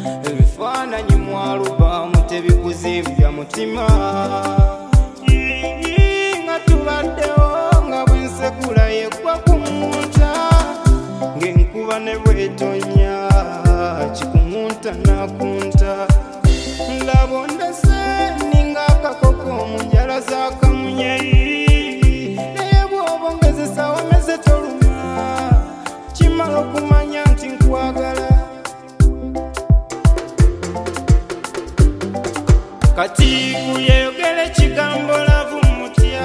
ebifaananyi mwalubamu tebikuzimbya mutima nga tubaddewo nga bwensekula yegwa kumunta ng'enkuba ne bwetonya kikumunta nakunta laba ondese ninga akakoko mu njala z'akamunyeyi naye bw'oba ongezesa wameze toluma kimala okumanya nti nkwagala kati kuyeyogera ekigambo lavu mutya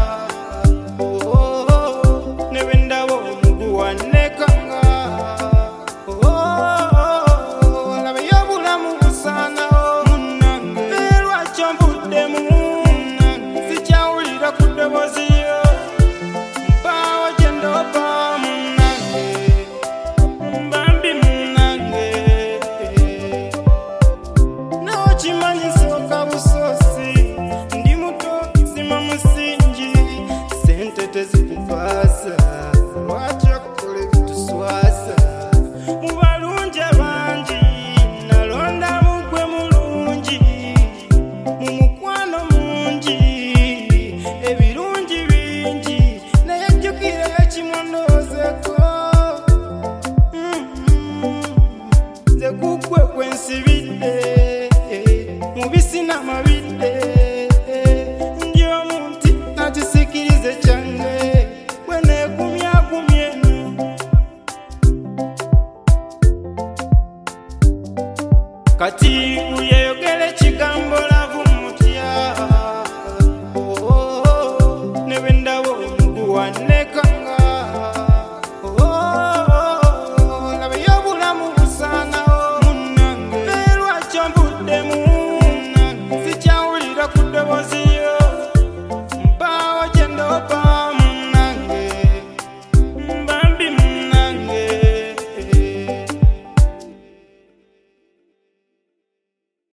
ne bwe ndaba omuguwa nekanga laba y'obulamu busaanawo munnange lwaki onvuddemu sikyawulira ku ddoboozi yo mpaawo gye ndoba munnange bambi munnange nawo kimanyi nsooka busoosi ndi muto sima musingi sente tezikukwasa lwaki okukola ebituswasa mu balungi abangi nalondamu gwe mulungi mu mukwano mungi ebirungi bingi naye jjukira ekimu ndowoozeeko nze kuggwe kwensibidde mubisi n'amabidde ndi omuntu nakisikirize kyange bwe neegumyagumye eno kati uyeyogera ekigambo